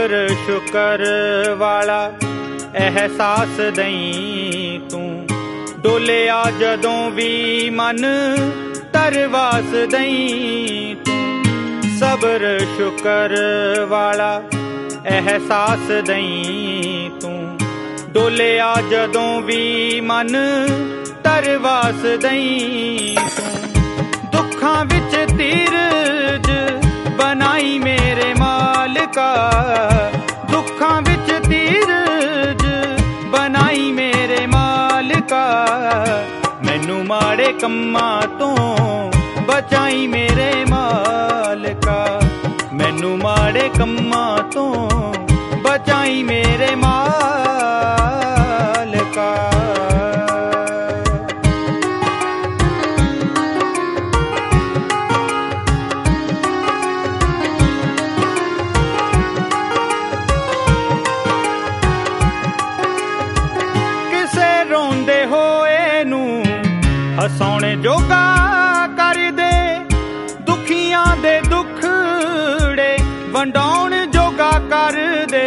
ਸਬਰ ਸ਼ੁਕਰ ਵਾਲਾ ਅਹਿਸਾਸ ਦਈ ਤੂੰ, ਡੋਲਿਆ ਜਦੋਂ ਵੀ ਮਨ ਤਰਵਾਸ ਦਈ ਤੂੰ। ਸਬਰ ਸ਼ੁਕਰ ਵਾਲਾ ਅਹਿਸਾਸ ਦਈ ਤੂੰ, ਡੋਲਿਆ ਜਦੋਂ ਵੀ ਮਨ ਤਰਵਾਸ ਦਈ ਤੂੰ। ਦੁੱਖਾਂ ਵਿੱਚ ਧੀਰਜ ਬਣਾਈ ਮੇਰੇ ਮਾਲਕਾ, ਦੁੱਖਾਂ ਵਿੱਚ ਧੀਰਜ ਬਣਾਈ ਮੇਰੇ ਮਾਲਕਾ। ਮੈਨੂੰ ਮਾੜੇ ਕੰਮਾਂ ਤੋਂ ਬਚਾਈ ਮੇਰੇ ਮਾਲਕਾ, ਮੈਨੂੰ ਮਾੜੇ ਕੰਮਾਂ ਤੋਂ ਬਚਾਈ ਮੇਰੇ ਮਾਲਕਾ। ਕਿਸੇ ਰੋਂਦੇ ਹੋਏ ਨੂੰ ਹਸਾਉਣ ਜੋਗਾ ਕਰ ਦੇ, ਦੁਖੀਆਂ ਦੇ ਦੁੱਖੜੇ ਵੰਡਾਉਣ ਜੋਗਾ ਕਰ ਦੇ।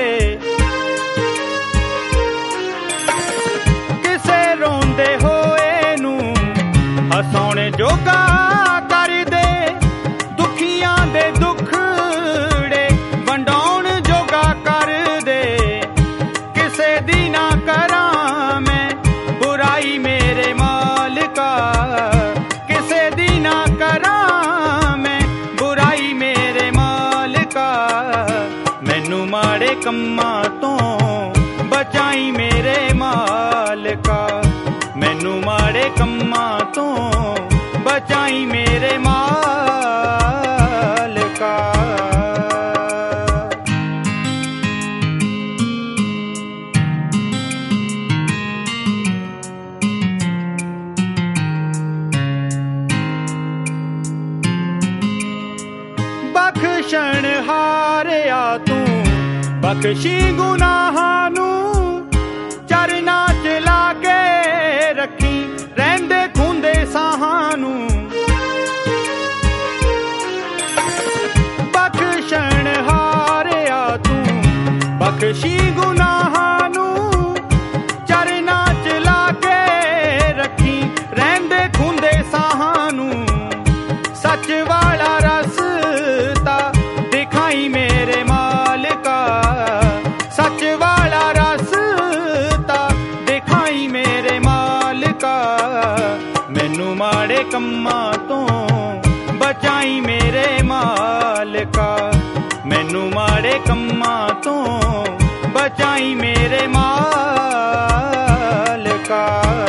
ਕਿਸੇ ਰੋਂਦੇ ਹੋਏ ਨੂੰ ਹਸਾਉਣ ਜੋਗਾ ਕਰ ਦੇ, ਦੁਖੀਆਂ ਦੇ ਦੁੱਖੜੇ ਵੰਡਾਉਣ ਜੋਗਾ ਕਰ ਦੇ। ਕਿਸੇ ਦੀ ਨਾ ਕਰਾਂ ਮੈਂ ਬੁਰਾਈ ਮੇਰੇ ਮਾਲਕਾ, ਕਿਸੇ ਦੀ ਨਾ ਕਰਾਂ ਮੈਂ ਬੁਰਾਈ ਮੇਰੇ ਮਾਲਕਾ। ਮੈਨੂੰ ਮਾੜੇ ਕੰਮਾਂ ਤੋਂ ਬਚਾਈ ਮੇਰੇ ਮਾਲਕਾ, ਮੈਨੂੰ ਮਾੜੇ ਕੰਮਾਂ ਤੋਂ ਬਚਾਈ ਮੇਰੇ ਮਾਲਕਾ। ਬਖਸ਼ਣ ਹਾਰਿਆ ਤੂੰ, ਬਖਸ਼ੀ ਗੁਨਾਹਾਂ ਨੂੰ, ਚਰਨਾਂ ਚ ਲਾ ਕੇ ਰੱਖੀ ਰਹਿੰਦੇ ਖੂੰਦੇ ਸਾਹਾਂ ਨੂੰ। ਬਖਸ਼ਣ ਹਾਰਿਆ ਤੂੰ, ਬਖਸ਼ੀ ਗੁਨਾਹਾਂ ਨੂੰ, ਚਰਨਾਂ ਚ ਲਾ ਕੇ ਰੱਖੀ ਰਹਿੰਦੇ ਖੂੰਦੇ ਸਾਹਾਂ ਨੂੰ। ਸੱਚ ਵਾਲਾ ਰਸਤਾ ਦਿਖਾਈ ਮੇਰੇ ਮਾਲਕਾ, ਸੱਚ ਵਾਲਾ ਰਸਤਾ ਦਿਖਾਈ ਮੇਰੇ ਮਾਲਕਾ। ਮੈਨੂੰ ਮਾੜੇ ਕੰਮਾਂ ਤੋਂ ਬਚਾਈ ਮੇਰੇ ਮਾਲਕਾ, ਮੈਨੂੰ ਮਾੜੇ ਕੰਮਾਂ ਤੋਂ ਬਚਾਈ ਮੇਰੇ ਮਾਲਕਾ।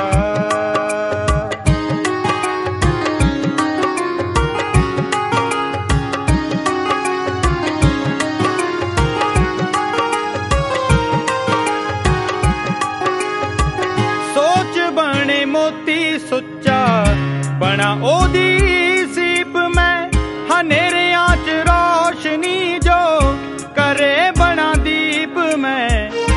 ਮੋਤੀ ਸੁੱਚਾ ਬਣਾ ਉਹਦੀ ਸੀਪ ਮੈਂ, ਹਨੇਰਿਆਂ ਚ ਰੋਸ਼ਨੀ ਜੋ ਕਰੇ ਬਣਾ ਦੀਪ ਮੈਂ।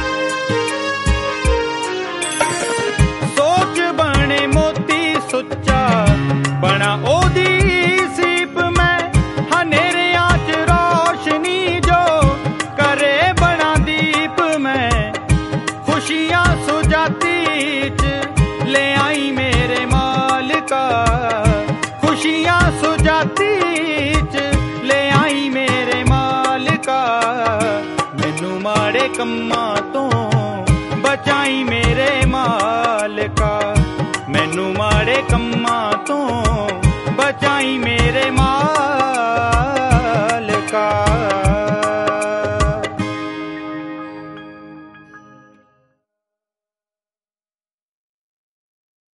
ਸੋਚ ਬਣੇ ਮੋਤੀ ਸੁੱਚਾ ਬਣਾ ਉਹਦੀ ਸੀਪ ਮੈਂ, ਹਨੇਰਿਆਂ ਚ ਰੋਸ਼ਨੀ ਜੋ ਕਰੇ ਬਣਾ ਦੀਪ ਮੈਂ। ਖੁਸ਼ੀਆਂ ਸੁਜਾਤੀ ਚ ਲੈ ਆਈ ਮੇਰੇ ਮਾਲਕਾ, ਖੁਸ਼ੀਆਂ ਸੁਜਾਤੀ ਚ ਲੈ ਆਈ ਮੇਰੇ ਮਾਲਕਾ। ਮੈਨੂੰ ਮਾੜੇ ਕੰਮਾਂ ਤੋਂ ਬਚਾਈ ਮੇਰੇ ਮਾਲਕਾ, ਮੈਨੂੰ ਮਾੜੇ ਕੰਮਾਂ ਤੋਂ ਬਚਾਈ ਮੇਰੇ ਮਾਲਕਾ।